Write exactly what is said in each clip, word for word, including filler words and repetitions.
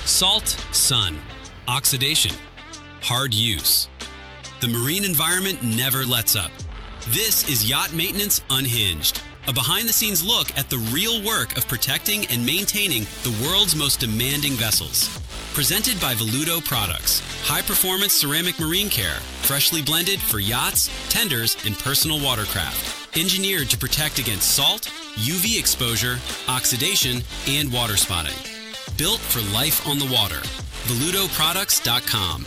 Salt, sun, oxidation, hard use. The marine environment never lets up. This is Yacht Maintenance Unhinged, a behind-the-scenes look at the real work of protecting and maintaining the world's most demanding vessels. Presented by Voluto Products, high-performance ceramic marine care, freshly blended for yachts, tenders, and personal watercraft. Engineered to protect against salt, U V exposure, oxidation, and water spotting. Built for life on the water. voluto products dot com.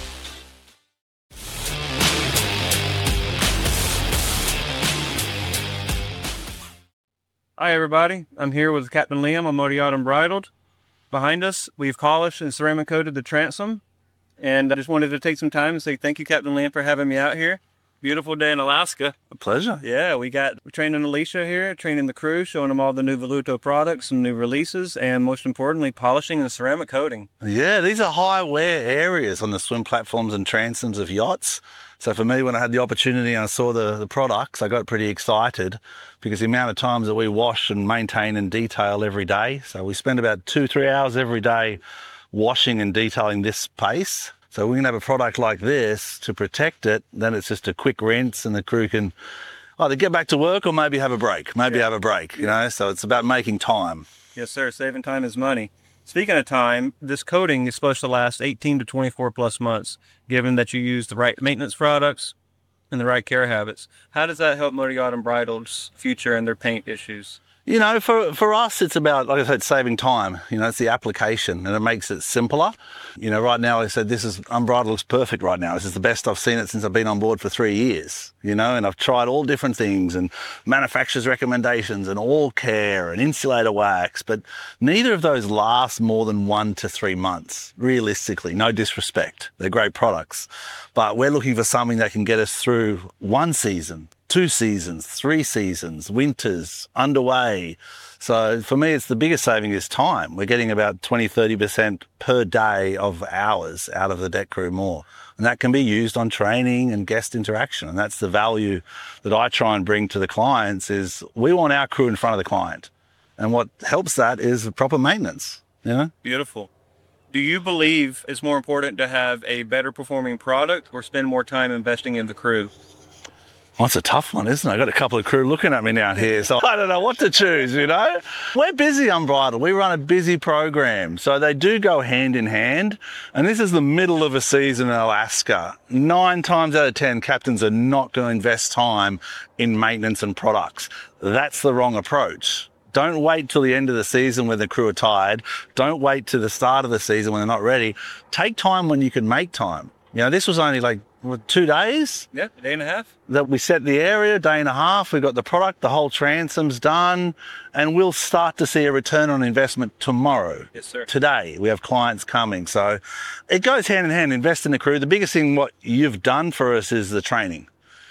Hi everybody, I'm here with Captain Liam on Motor Yacht Unbridled. Behind us, we've polished and ceramic coated the transom. And I just wanted to take some time and say thank you, Captain Liam, for having me out here. Beautiful day in Alaska. A pleasure. Yeah, we got we're training Alicia here, training the crew, showing them all the new Voluto products and new releases, and most importantly, polishing and ceramic coating. Yeah, these are high wear areas on the swim platforms and transoms of yachts. So for me, when I had the opportunity and I saw the, the products, I got pretty excited because the amount of times that we wash and maintain and detail every day. So we spend about two, three hours every day washing and detailing this pace. So we can have a product like this to protect it, then it's just a quick rinse and the crew can either get back to work or maybe have a break, maybe yeah. have a break, you know, so it's about making time. Yes, sir, saving time is money. Speaking of time, this coating is supposed to last eighteen to twenty-four plus months, given that you use the right maintenance products and the right care habits. How does that help Motor Yacht Unbridled's future and their paint issues? You know, for, for us, it's about, like I said, saving time. You know, it's the application and it makes it simpler. You know, right now, like I said, this is, Unbridled looks perfect right now. This is the best I've seen it since I've been on board for three years, you know, and I've tried all different things and manufacturer's recommendations and all care and insulator wax, but neither of those last more than one to three months, realistically, no disrespect. They're great products, but we're looking for something that can get us through one season, two seasons, three seasons, winters, underway. So for me, it's the biggest saving is time. We're getting about twenty, thirty percent per day of hours out of the deck crew more. And that can be used on training and guest interaction. And that's the value that I try and bring to the clients is we want our crew in front of the client. And what helps that is proper maintenance, you know? Beautiful. Do you believe it's more important to have a better performing product or spend more time investing in the crew? Well, it's a tough one, isn't it? I've got a couple of crew looking at me down here, so I don't know what to choose, you know? We're busy, Unbridled. We run a busy program, so they do go hand in hand. And this is the middle of a season in Alaska. Nine times out of ten, captains are not going to invest time in maintenance and products. That's the wrong approach. Don't wait till the end of the season when the crew are tired. Don't wait to the start of the season when they're not ready. Take time when you can make time. You know, this was only like, what, two days? Yeah, a day and a half. That we set the area, day and a half. We got the product, the whole transom's done, and we'll start to see a return on investment tomorrow. Yes, sir. Today, we have clients coming. So it goes hand in hand, invest in the crew. The biggest thing what you've done for us is the training.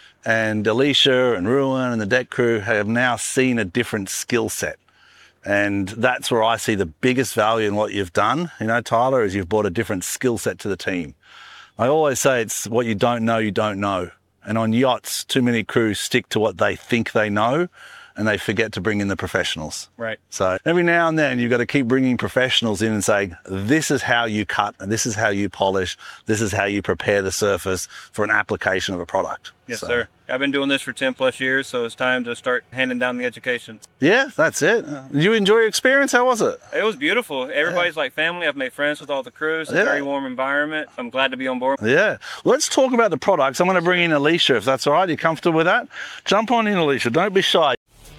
And Alicia and Ruin and the deck crew have now seen a different skill set. And that's where I see the biggest value in what you've done, you know, Tyler, is you've brought a different skill set to the team. I always say it's what you don't know, you don't know. And on yachts, too many crews stick to what they think they know and they forget to bring in the professionals. Right. So every now and then you've got to keep bringing professionals in and saying, this is how you cut and this is how you polish. This is how you prepare the surface for an application of a product. Yes, so. sir. I've been doing this for ten plus years, so it's time to start handing down the education. Yeah, that's it. Did you enjoy your experience? How was it? It was beautiful. Everybody's yeah. like family. I've made friends with all the crews. It's yeah. a very warm environment. I'm glad to be on board. Yeah. Let's talk about the products. I'm going to bring in Alicia, if that's all right. Are you comfortable with that? Jump on in, Alicia. Don't be shy.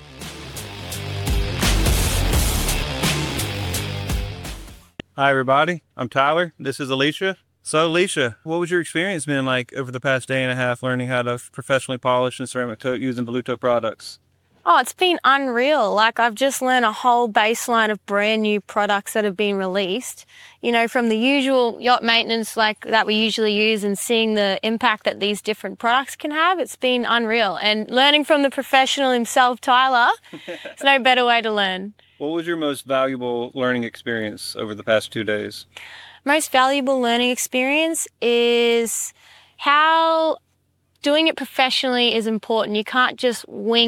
Hi, everybody. I'm Tyler. This is Alicia. So, Alicia, what was your experience been like over the past day and a half learning how to professionally polish and ceramic coat using Voluto products? Oh, it's been unreal. Like, I've just learned a whole baseline of brand new products that have been released. You know, from the usual yacht maintenance like that we usually use and seeing the impact that these different products can have, it's been unreal. And learning from the professional himself, Tyler, there's no better way to learn. What was your most valuable learning experience over the past two days? Most valuable learning experience is how doing it professionally is important. You can't just wing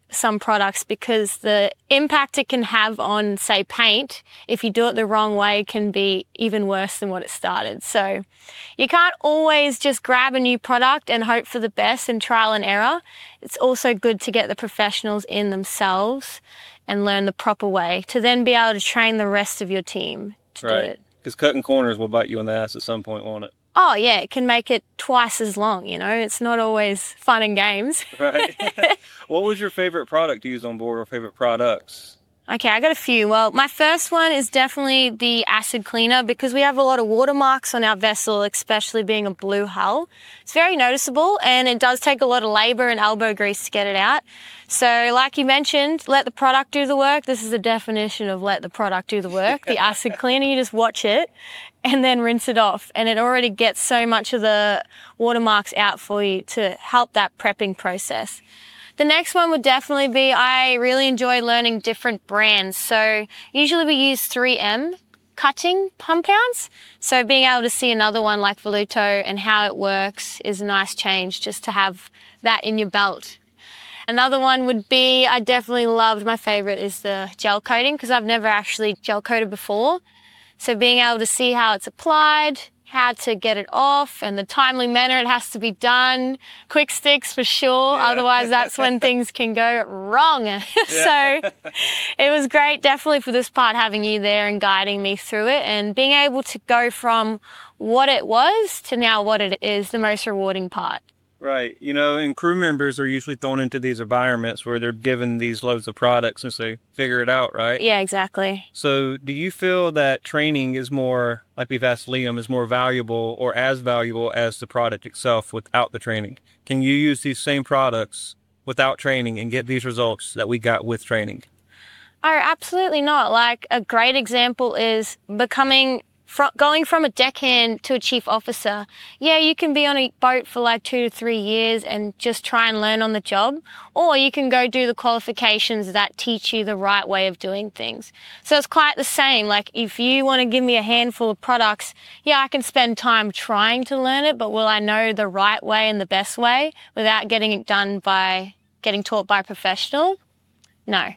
some products because the impact it can have on, say, paint, if you do it the wrong way, can be even worse than what it started. So you can't always just grab a new product and hope for the best and trial and error. It's also good to get the professionals in themselves and learn the proper way to then be able to train the rest of your team to Right. do it. Because cutting corners will bite you in the ass at some point, won't it? Oh, yeah, it can make it twice as long, you know. It's not always fun and games. Right. What was your favorite product to use on board or favorite products? Okay, I got a few. Well, my first one is definitely the acid cleaner because we have a lot of watermarks on our vessel, especially being a blue hull. It's very noticeable and it does take a lot of labor and elbow grease to get it out. So like you mentioned, let the product do the work. This is the definition of let the product do the work. The acid cleaner, you just watch it and then rinse it off. And it already gets so much of the watermarks out for you to help that prepping process. The next one would definitely be, I really enjoy learning different brands. So usually we use three M cutting compounds. So being able to see another one like Voluto and how it works is a nice change just to have that in your belt. Another one would be, I definitely loved, my favorite is the gel coating because I've never actually gel coated before. So being able to see how it's applied, how to get it off, and the timely manner it has to be done. Quick sticks for sure, yeah. Otherwise that's when things can go wrong. Yeah. So it was great, definitely for this part, having you there and guiding me through it and being able to go from what it was to now what it is, the most rewarding part. Right. You know, and crew members are usually thrown into these environments where they're given these loads of products and so they figure it out, right? Yeah, exactly. So do you feel that training is more, like we've asked Liam, is more valuable or as valuable as the product itself without the training? Can you use these same products without training and get these results that we got with training? Oh, absolutely not. Like a great example is becoming From, going from a deckhand to a chief officer. Yeah, you can be on a boat for like two to three years and just try and learn on the job, or you can go do the qualifications that teach you the right way of doing things. So it's quite the same. Like if you want to give me a handful of products, yeah, I can spend time trying to learn it, but will I know the right way and the best way without getting it done by getting taught by a professional? No.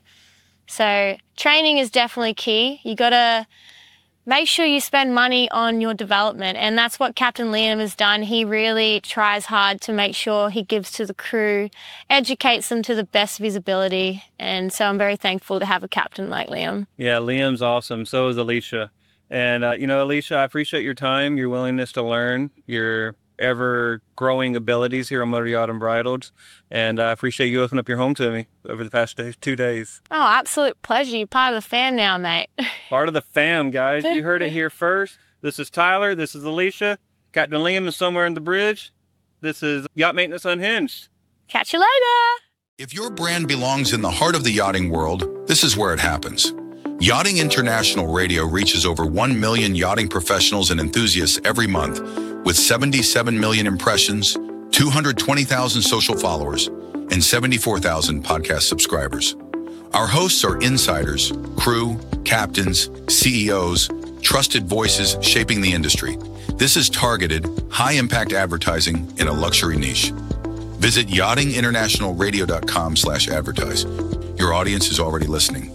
So training is definitely key. You gotta make sure you spend money on your development, and that's what Captain Liam has done. He really tries hard to make sure he gives to the crew, educates them to the best of his ability, and so I'm very thankful to have a captain like Liam. Yeah, Liam's awesome. So is Alicia. And, uh, you know, Alicia, I appreciate your time, your willingness to learn, your ever-growing abilities here on Motor Yacht Unbridled, and I appreciate you opening up your home to me over the past day, two days. Oh, absolute pleasure. You're part of the fam now, mate. Part of the fam, guys. You heard it here first. This is Tyler. This is Alicia. Captain Liam is somewhere in the bridge. This is Yacht Maintenance Unhinged. Catch you later. If your brand belongs in the heart of the yachting world, this is where it happens. Yachting International Radio reaches over one million yachting professionals and enthusiasts every month, with seventy-seven million impressions, two hundred twenty thousand social followers, and seventy-four thousand podcast subscribers. Our hosts are insiders, crew, captains, C E Os, trusted voices shaping the industry. This is targeted, high-impact advertising in a luxury niche. Visit yachting international radio dot com slash advertise. Your audience is already listening.